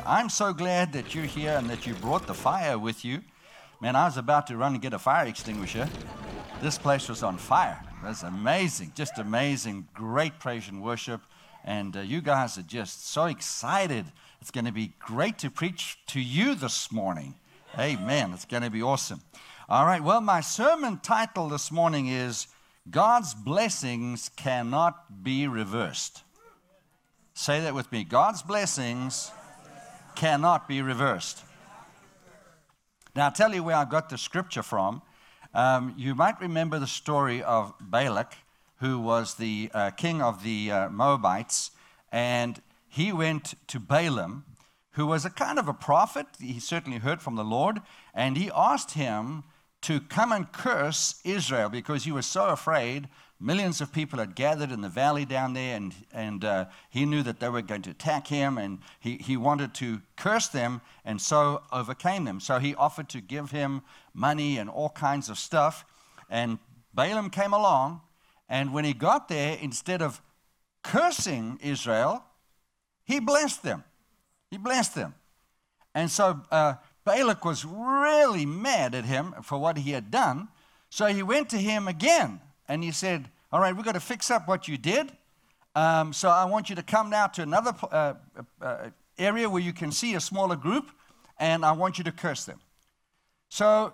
I'm so glad that you're here and that you brought the fire with you. Man, I was about to run and get a fire extinguisher. This place was on fire. That's amazing, just amazing. Great praise and worship. And you guys are just so excited. It's going to be great to preach to you this morning. Amen. It's going to be awesome. All right, well, my sermon title this morning is God's Blessings Cannot Be Reversed. Say that with me. God's blessings cannot be reversed. Now, I'll tell you where I got the scripture from. You might remember the story of Balak, who was the king of the Moabites, and he went to Balaam, who was a kind of a prophet. He certainly heard from the Lord, and he asked him to come and curse Israel because he was so afraid. Millions of people had gathered in the valley down there, and he knew that they were going to attack him, and he wanted to curse them, and so overcame them. So he offered to give him money and all kinds of stuff, and Balaam came along, and when he got there, instead of cursing Israel, he blessed them. He blessed them. And so Balak was really mad at him for what he had done, so he went to him again. And he said, all right, we've got to fix up what you did. So I want you to come now to another area where you can see a smaller group, and I want you to curse them. So,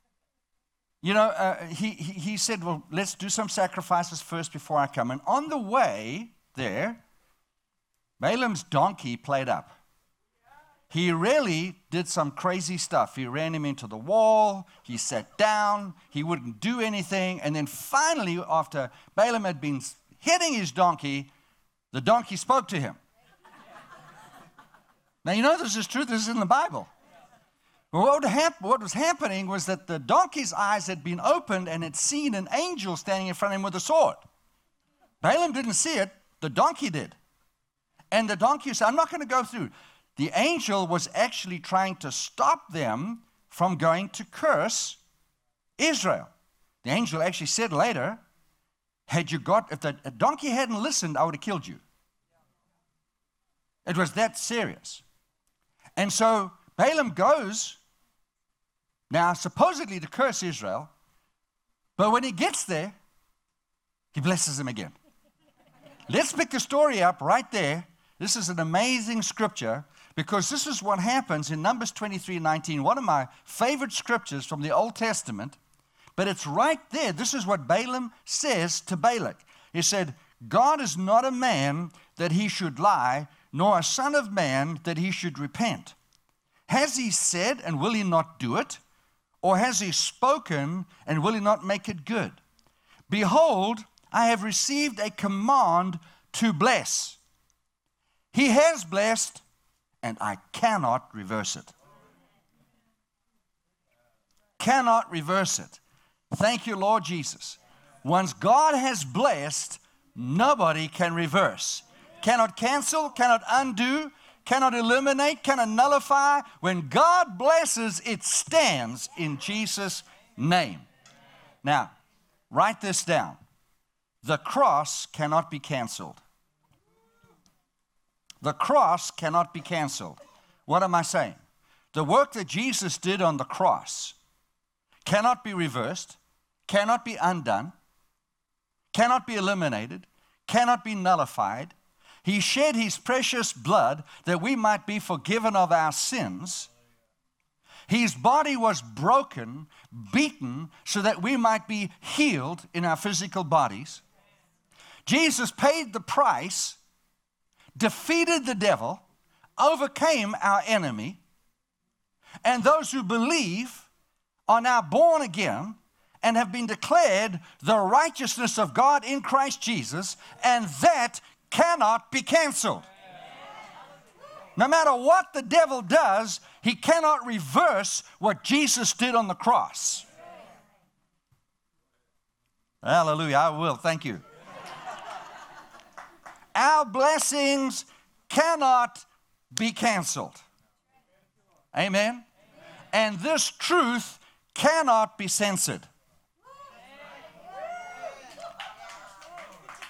he said, well, let's do some sacrifices first before I come. And on the way there, Balaam's donkey played up. He really did some crazy stuff. He ran him into the wall. He sat down. He wouldn't do anything. And then finally, after Balaam had been hitting his donkey, the donkey spoke to him. Now, you know this is true. This is in the Bible. But what was happening was that the donkey's eyes had been opened and had seen an angel standing in front of him with a sword. Balaam didn't see it. The donkey did. And the donkey said, I'm not going to go through. The angel was actually trying to stop them from going to curse Israel. The angel actually said later, if the donkey hadn't listened, I would have killed you. It was that serious. And so Balaam goes now supposedly to curse Israel, but when he gets there, he blesses them again. Let's pick the story up right there. This is an amazing scripture, because this is what happens in Numbers 23:19, one of my favorite scriptures from the Old Testament, but it's right there. This is what Balaam says to Balak. He said, God is not a man that he should lie, nor a son of man that he should repent. Has he said, and will he not do it? Or has he spoken, and will he not make it good? Behold, I have received a command to bless. He has blessed, and I cannot reverse it. Cannot reverse it. Thank you, Lord Jesus. Once God has blessed, nobody can reverse. Cannot cancel, cannot undo, cannot eliminate, cannot nullify. When God blesses, it stands in Jesus' name. Now, write this down. The cross cannot be canceled. The cross cannot be canceled. What am I saying? The work that Jesus did on the cross cannot be reversed, cannot be undone, cannot be eliminated, cannot be nullified. He shed his precious blood that we might be forgiven of our sins. His body was broken, beaten, so that we might be healed in our physical bodies. Jesus paid the price, defeated the devil, overcame our enemy, and those who believe are now born again and have been declared the righteousness of God in Christ Jesus, and that cannot be canceled. No matter what the devil does, he cannot reverse what Jesus did on the cross. Hallelujah. I will. Thank you. Our blessings cannot be canceled. Amen? And this truth cannot be censored.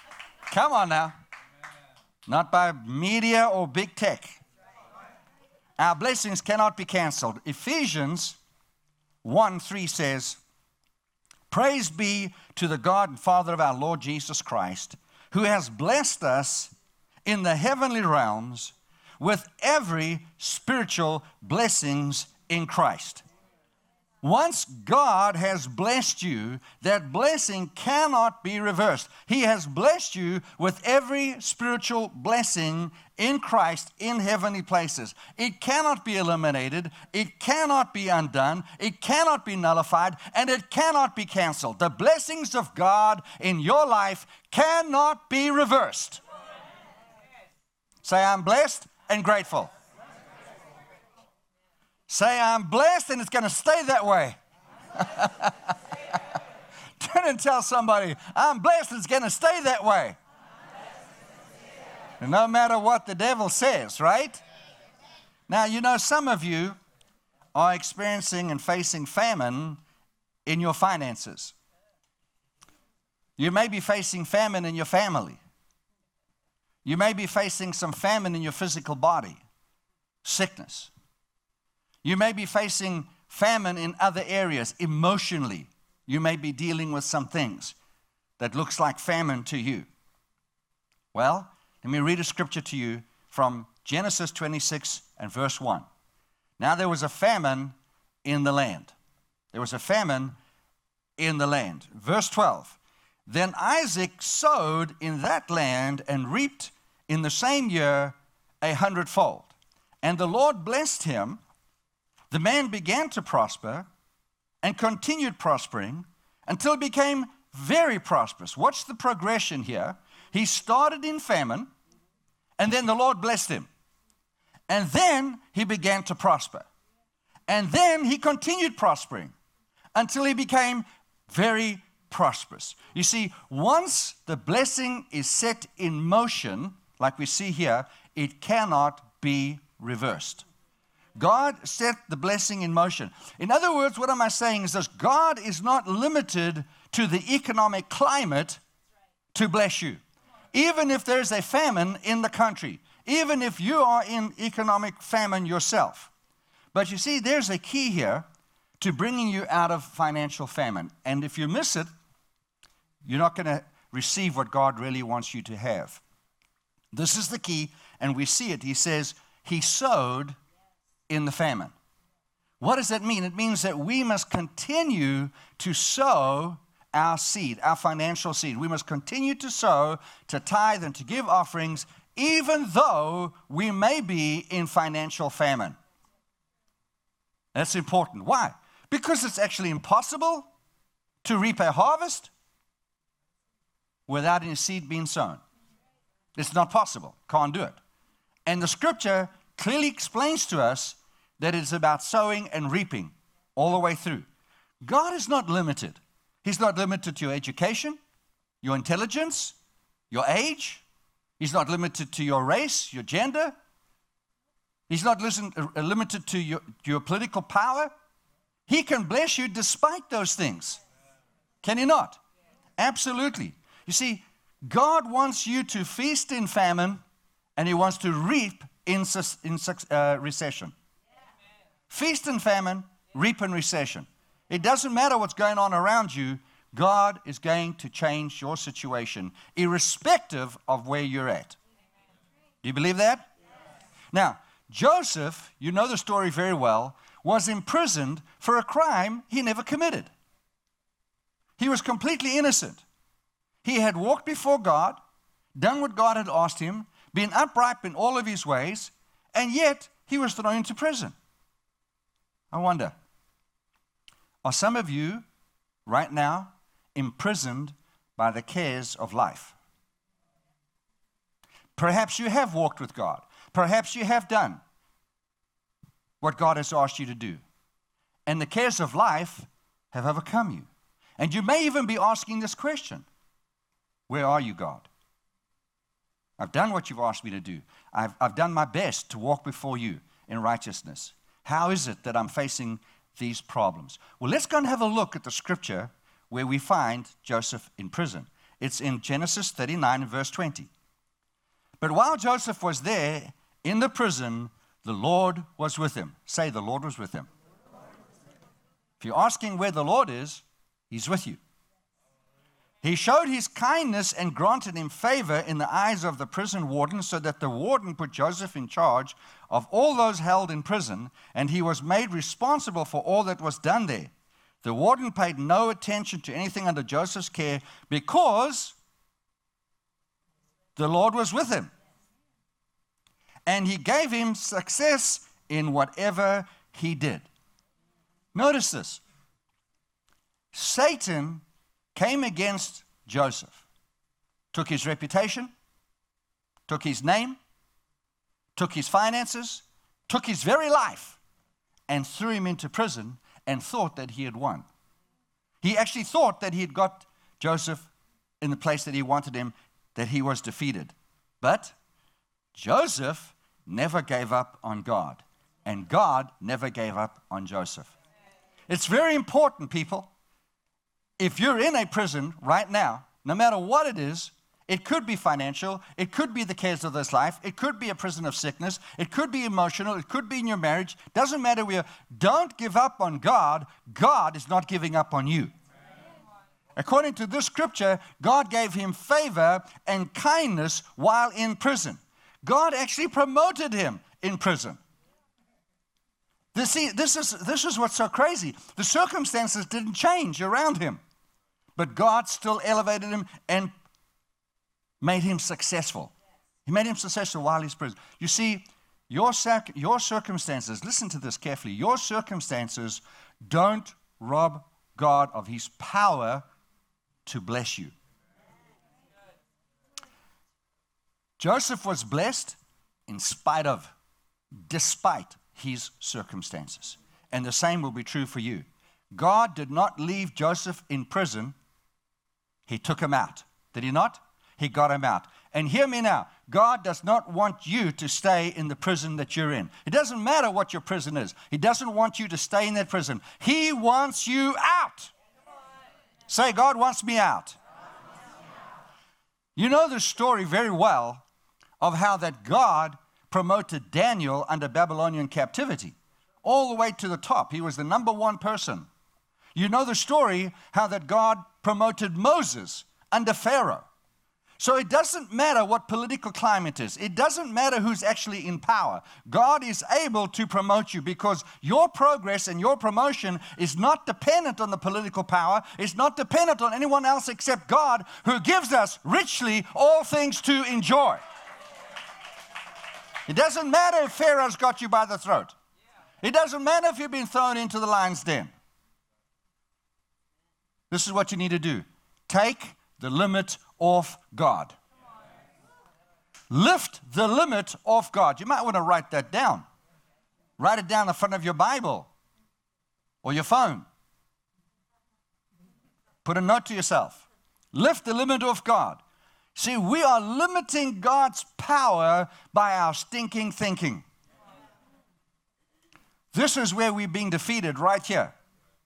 Come on now. Not by media or big tech. Our blessings cannot be canceled. Ephesians 1:3 says, "Praise be to the God and Father of our Lord Jesus Christ, who has blessed us in the heavenly realms with every spiritual blessings in Christ." Once God has blessed you, that blessing cannot be reversed. He has blessed you with every spiritual blessing in Christ in heavenly places. It cannot be eliminated. It cannot be undone. It cannot be nullified. And it cannot be canceled. The blessings of God in your life cannot be reversed. Say, I'm blessed and grateful. Say, I'm blessed and it's going to stay that way. Turn and tell somebody, I'm blessed and it's going to stay that way. And no matter what the devil says, right? Now, you know, some of you are experiencing and facing famine in your finances. You may be facing famine in your family. You may be facing some famine in your physical body, sickness. You may be facing famine in other areas. Emotionally, you may be dealing with some things that looks like famine to you. Well, let me read a scripture to you from Genesis 26 and verse 1. Now there was a famine in the land. There was a famine in the land. Verse 12. Then Isaac sowed in that land and reaped in the same year 100-fold. And the Lord blessed him. The man began to prosper and continued prospering until he became very prosperous. Watch the progression here. He started in famine, and then the Lord blessed him. And then he began to prosper. And then he continued prospering until he became very prosperous. You see, once the blessing is set in motion, like we see here, it cannot be reversed. God set the blessing in motion. In other words, what am I saying is this: God is not limited to the economic climate to bless you. Even if there's a famine in the country, even if you are in economic famine yourself. But you see, there's a key here to bringing you out of financial famine. And if you miss it, you're not going to receive what God really wants you to have. This is the key, and we see it. He says, he sowed in the famine. What does that mean? It means that we must continue to sow our seed, our financial seed. We must continue to sow, to tithe, and to give offerings, even though we may be in financial famine. That's important. Why? Because it's actually impossible to reap a harvest without any seed being sown. It's not possible. Can't do it. And the scripture clearly explains to us that it's about sowing and reaping all the way through. God is not limited. He's not limited to your education, your intelligence, your age. He's not limited to your race, your gender. He's not limited to your political power. He can bless you despite those things. Can he not? Absolutely. You see, God wants you to feast in famine, and he wants to reap in recession. Feast in famine, reap in recession. It doesn't matter what's going on around you. God is going to change your situation, irrespective of where you're at. Do you believe that? Now, Joseph, you know the story very well, was imprisoned for a crime he never committed. He was completely innocent. He had walked before God, done what God had asked him, been upright in all of his ways, and yet he was thrown into prison. I wonder, are some of you right now imprisoned by the cares of life? Perhaps you have walked with God. Perhaps you have done what God has asked you to do. And the cares of life have overcome you. And you may even be asking this question: where are you, God? I've done what you've asked me to do. I've done my best to walk before you in righteousness. How is it that I'm facing these problems? Well, let's go and have a look at the scripture where we find Joseph in prison. It's in Genesis 39 and verse 20. But while Joseph was there in the prison, The Lord was with him. Say, the Lord was with him. If you're asking where the Lord is, he's with you. He showed his kindness and granted him favor in the eyes of the prison warden, so that the warden put Joseph in charge of all those held in prison, and he was made responsible for all that was done there. The warden paid no attention to anything under Joseph's care because the Lord was with him. And he gave him success in whatever he did. Notice this. Satan came against Joseph, took his reputation, took his name, took his finances, took his very life, and threw him into prison and thought that he had won. He actually thought that he had got Joseph in the place that he wanted him, that he was defeated. But Joseph never gave up on God, and God never gave up on Joseph. It's very important, people. If you're in a prison right now, no matter what it is, it could be financial, it could be the cares of this life, it could be a prison of sickness, it could be emotional, it could be in your marriage, doesn't matter where. Don't give up on God. God is not giving up on you. According to this scripture, God gave him favor and kindness while in prison. God actually promoted him in prison. This is what's so crazy. The circumstances didn't change around him, but God still elevated him and made him successful. He made him successful while he's in prison. You see, your circumstances, listen to this carefully, your circumstances don't rob God of his power to bless you. Joseph was blessed despite his circumstances. And the same will be true for you. God did not leave Joseph in prison. He took him out. Did he not? He got him out. And hear me now. God does not want you to stay in the prison that you're in. It doesn't matter what your prison is. He doesn't want you to stay in that prison. He wants you out. Say, God wants me out. You know the story very well of how that God promoted Daniel under Babylonian captivity all the way to the top. He was the number one person. You know the story how that God promoted Moses under Pharaoh. So it doesn't matter what political climate is. It doesn't matter who's actually in power. God is able to promote you because your progress and your promotion is not dependent on the political power. It's not dependent on anyone else except God, who gives us richly all things to enjoy. It doesn't matter if Pharaoh's got you by the throat. It doesn't matter if you've been thrown into the lion's den. This is what you need to do. Take the limit off God. Lift the limit off God. You might want to write that down. Write it down in the front of your Bible or your phone. Put a note to yourself. Lift the limit off God. See, we are limiting God's power by our stinking thinking. This is where we're being defeated, right here.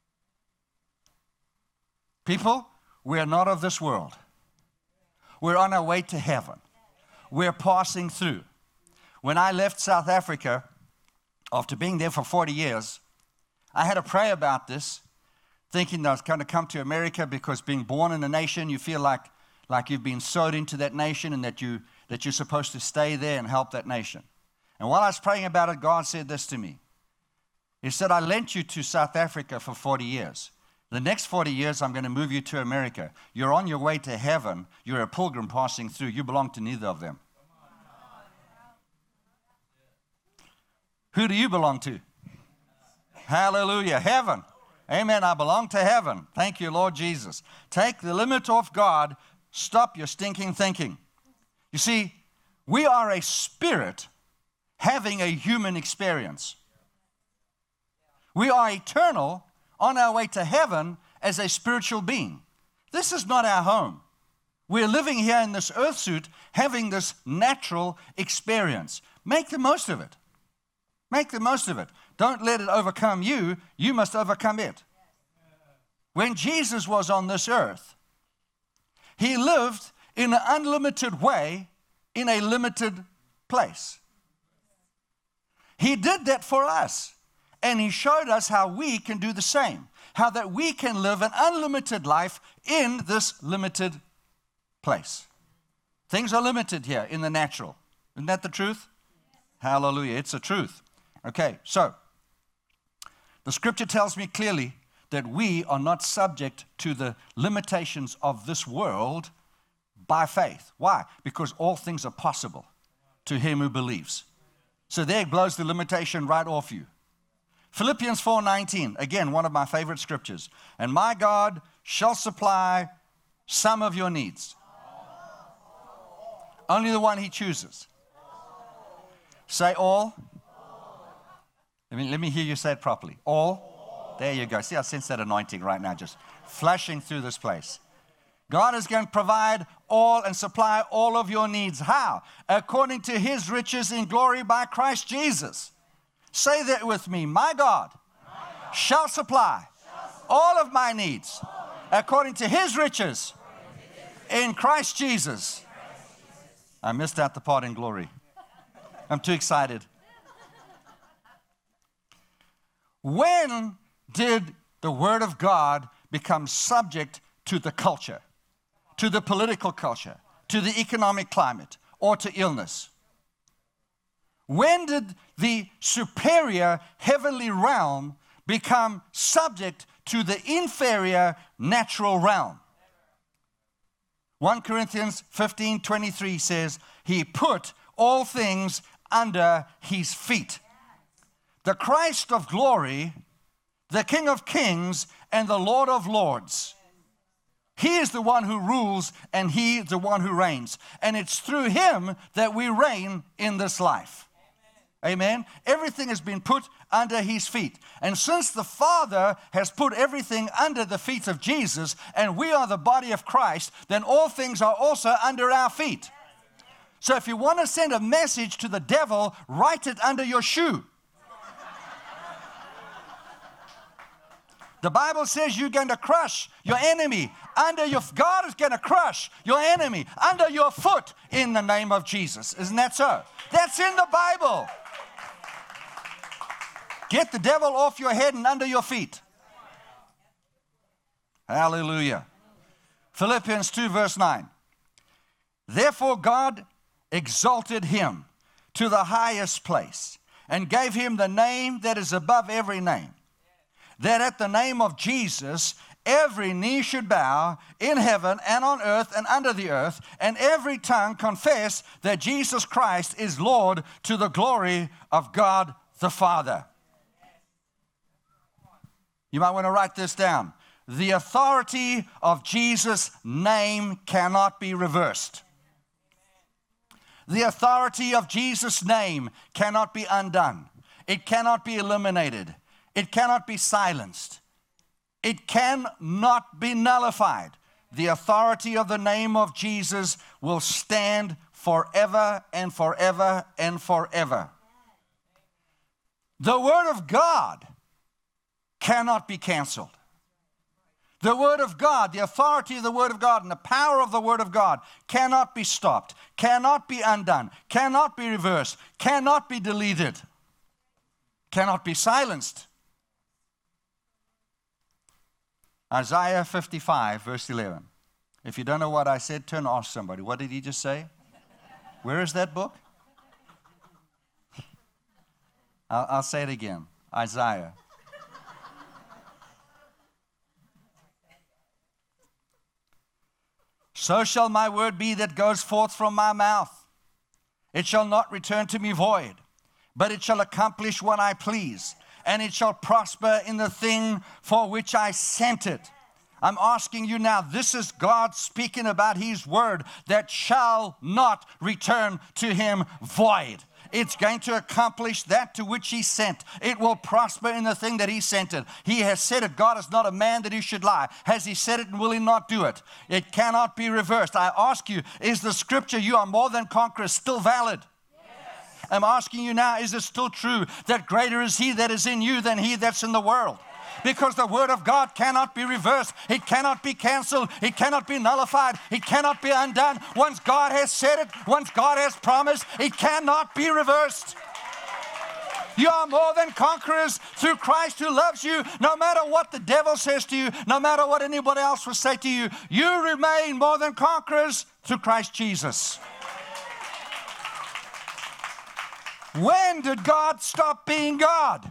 People, we are not of this world. We're on our way to heaven. We're passing through. When I left South Africa, after being there for 40 years, I had to pray about this, thinking that I was going to come to America because being born in a nation, you feel like you've been sowed into that nation and that you're supposed to stay there and help that nation. And while I was praying about it, God said this to me. He said, I lent you to South Africa for 40 years. The next 40 years, I'm going to move you to America. You're on your way to heaven. You're a pilgrim passing through. You belong to neither of them. Who do you belong to? Hallelujah. Heaven. Amen. I belong to heaven. Thank you, Lord Jesus. Take the limit off God. Stop your stinking thinking. You see, we are a spirit having a human experience. We are eternal on our way to heaven as a spiritual being. This is not our home. We're living here in this earth suit having this natural experience. Make the most of it. Make the most of it. Don't let it overcome you. You must overcome it. When Jesus was on this earth, he lived in an unlimited way in a limited place. He did that for us. And he showed us how we can do the same. How that we can live an unlimited life in this limited place. Things are limited here in the natural. Isn't that the truth? Hallelujah. It's the truth. Okay, so the scripture tells me clearly that we are not subject to the limitations of this world by faith. Why? Because all things are possible to him who believes. So there blows the limitation right off you. Philippians 4:19, again, one of my favorite scriptures. And my God shall supply some of your needs. Only the one he chooses. Say all. Let me hear you say it properly. All. There you go. See, I sense that anointing right now just flashing through this place. God is going to provide all and supply all of your needs. How? According to his riches in glory by Christ Jesus. Say that with me. My God shall supply all of my needs according to his riches in Christ Jesus. I missed out the part in glory. I'm too excited. When did the Word of God become subject to the culture, to the political culture, to the economic climate, or to illness? When did the superior heavenly realm become subject to the inferior natural realm? 1 Corinthians 15:23 says, he put all things under his feet. The Christ of glory, the King of kings, and the Lord of lords. He is the one who rules and he is the one who reigns. And it's through him that we reign in this life. Amen. Everything has been put under his feet. And since the Father has put everything under the feet of Jesus, and we are the body of Christ, then all things are also under our feet. So if you want to send a message to the devil, write it under your shoe. The Bible says you're going to crush your enemy under your, God is going to crush your enemy under your foot in the name of Jesus. Isn't that so? That's in the Bible. Get the devil off your head and under your feet. Hallelujah. Philippians 2 verse 9. Therefore God exalted him to the highest place and gave him the name that is above every name, that at the name of Jesus every knee should bow in heaven and on earth and under the earth, and every tongue confess that Jesus Christ is Lord, to the glory of God the Father. You might want to write this down. The authority of Jesus' name cannot be reversed. The authority of Jesus' name cannot be undone. It cannot be eliminated. It cannot be silenced. It cannot be nullified. The authority of the name of Jesus will stand forever and forever and forever. The Word of God cannot be canceled. The Word of God, the authority of the Word of God and the power of the Word of God cannot be stopped, cannot be undone, cannot be reversed, cannot be deleted, cannot be silenced. Isaiah 55, verse 11. If you don't know what I said, turn and ask somebody. What did he just say? Where is that book? I'll say it again. Isaiah. So shall my word be that goes forth from my mouth. It shall not return to me void, but it shall accomplish what I please, and it shall prosper in the thing for which I sent it. I'm asking you now, this is God speaking about his word that shall not return to him void. It's going to accomplish that to which he sent. It will prosper in the thing that he sent it. He has said it. God is not a man that he should lie. Has he said it and will he not do it? It cannot be reversed. I ask you, is the scripture, you are more than conquerors, still valid? Yes. I'm asking you now, is it still true that greater is he that is in you than he that's in the world? Because the word of God cannot be reversed. It cannot be canceled. It cannot be nullified. It cannot be undone. Once God has said it, once God has promised, it cannot be reversed. You are more than conquerors through Christ who loves you. No matter what the devil says to you, no matter what anybody else will say to you, you remain more than conquerors through Christ Jesus. When did God stop being God?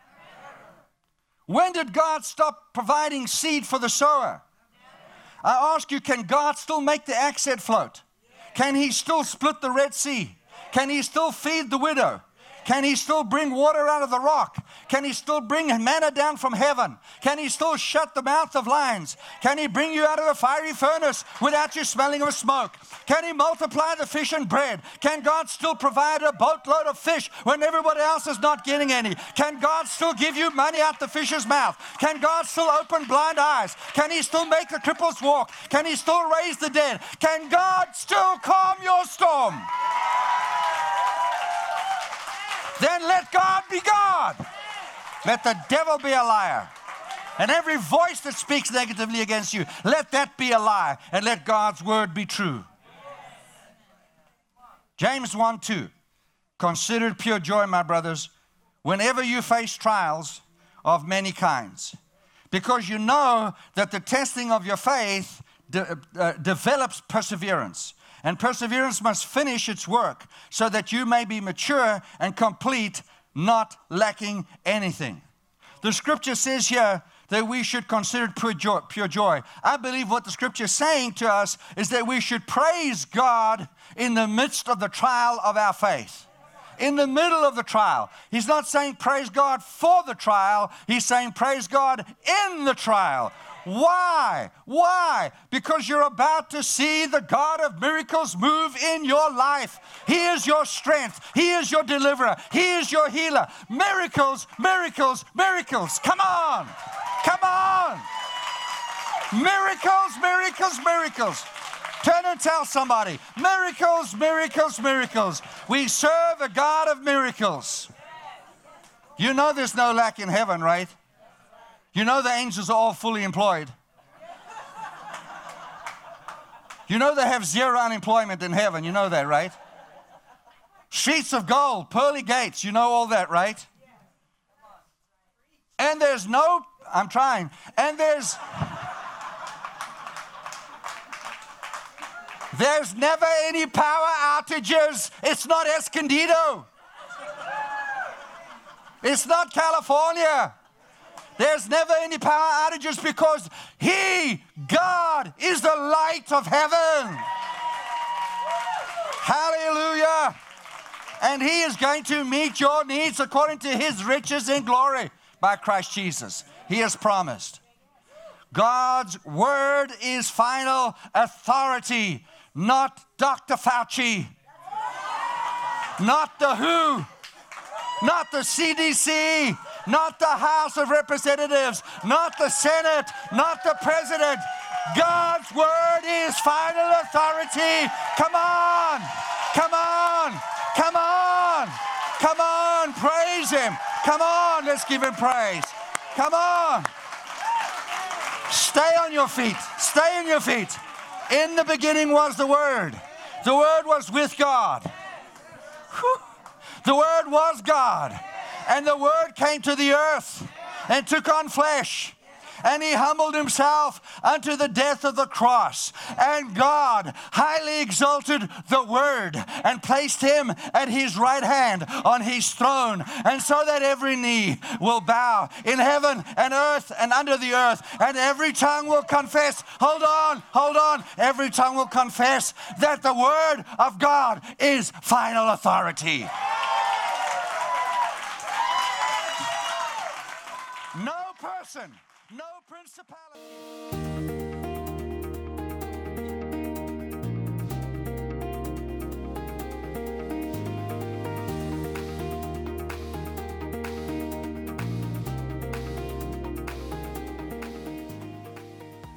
When did God stop providing seed for the sower? I ask you, can God still make the axe head float? Can He still split the Red Sea? Can He still feed the widow? Can He still bring water out of the rock? Can He still bring manna down from heaven? Can He still shut the mouth of lions? Can He bring you out of the fiery furnace without you smelling of smoke? Can He multiply the fish and bread? Can God still provide a boatload of fish when everybody else is not getting any? Can God still give you money out the fish's mouth? Can God still open blind eyes? Can He still make the cripples walk? Can He still raise the dead? Can God still calm your storm? Then let God be God. Let the devil be a liar. And every voice that speaks negatively against you, let that be a lie. And let God's word be true. James 1:2. Consider it pure joy, my brothers, whenever you face trials of many kinds. Because you know that the testing of your faith develops perseverance. And perseverance must finish its work so that you may be mature and complete, not lacking anything. The scripture says here that we should consider it pure joy. I believe what the scripture is saying to us is that we should praise God in the midst of the trial of our faith. In the middle of the trial. He's not saying praise God for the trial. He's saying praise God in the trial. Why? Why? Because you're about to see the God of miracles move in your life. He is your strength. He is your deliverer. He is your healer. Miracles, miracles, miracles. Come on. Come on. Miracles, miracles, miracles. Turn and tell somebody, miracles, miracles, miracles. We serve a God of miracles. You know there's no lack in heaven, right? You know the angels are all fully employed. You know they have zero unemployment in heaven. You know that, right? Streets of gold, pearly gates. You know all that, right? And there's no, I'm trying, and there's never any power outages. It's not Escondido. It's not California. There's never any power outages because He, God, is the light of heaven. Hallelujah. And He is going to meet your needs according to His riches in glory by Christ Jesus. He has promised. God's word is final authority, not Dr. Fauci, not the WHO, not the CDC, not the House of Representatives, not the Senate, not the President. God's word is final authority. Come on, come on, come on, come on, praise Him. Come on, let's give Him praise. Come on. Stay on your feet, stay on your feet. In the beginning was the Word. The Word was with God. Whew. The Word was God. And the Word came to the earth and took on flesh. And He humbled Himself unto the death of the cross. And God highly exalted the Word and placed Him at His right hand on His throne. And so that every knee will bow in heaven and earth and under the earth. And every tongue will confess. Hold on. Every tongue will confess that the Word of God is final authority. No person, no principality.